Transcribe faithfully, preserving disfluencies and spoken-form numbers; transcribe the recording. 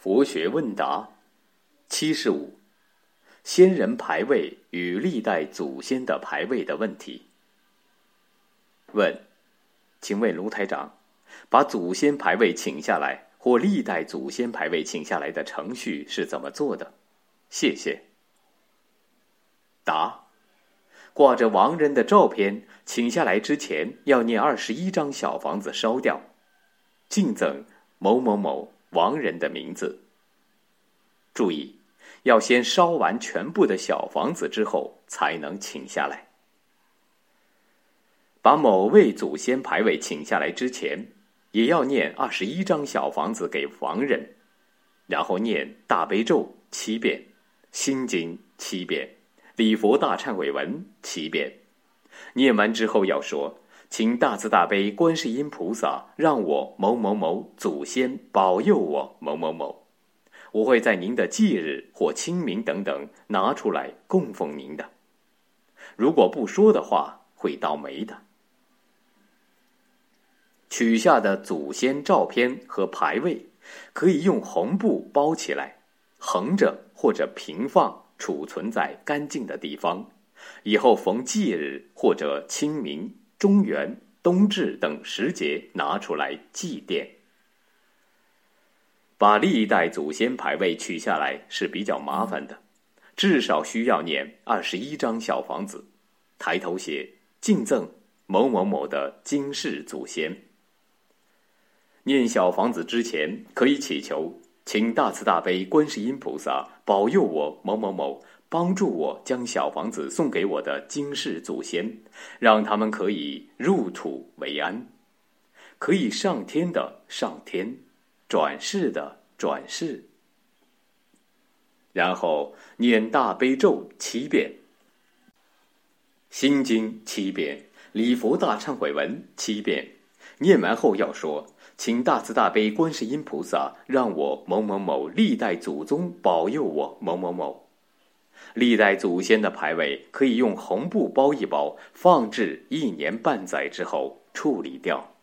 佛学问答七十五，先人牌位与历代祖先的牌位的问题。问：请问卢台长，把祖先牌位请下来或历代祖先牌位请下来的程序是怎么做的？谢谢。答：挂着亡人的照片，请下来之前要念二十一张小房子烧掉，敬赠某某某亡人的名字。注意，要先烧完全部的小房子之后才能请下来。把某位祖先牌位请下来之前，也要念二十一张小房子给亡人，然后念大悲咒七遍，心经七遍，礼佛大忏悔文七遍。念完之后要说：请大慈大悲观世音菩萨让我某某某祖先保佑我某某某，我会在您的忌日或清明等等拿出来供奉您的。如果不说的话，会倒霉的。取下的祖先照片和牌位可以用红布包起来，横着或者平放，储存在干净的地方，以后逢忌日或者清明、中元、冬至等时节拿出来祭奠。把历代祖先牌位取下来是比较麻烦的，至少需要念二十一张小房子，抬头写敬赠某某某的今世祖先。念小房子之前可以祈求，请大慈大悲观世音菩萨保佑我某某某，帮助我将小房子送给我的今世祖先，让他们可以入土为安，可以上天的上天，转世的转世。然后念大悲咒七遍，心经七遍，礼佛大忏悔文七遍。念完后要说：请大慈大悲观世音菩萨让我某某某历代祖宗保佑我某某某。历代祖先的牌位可以用红布包一包，放置一年半载之后处理掉。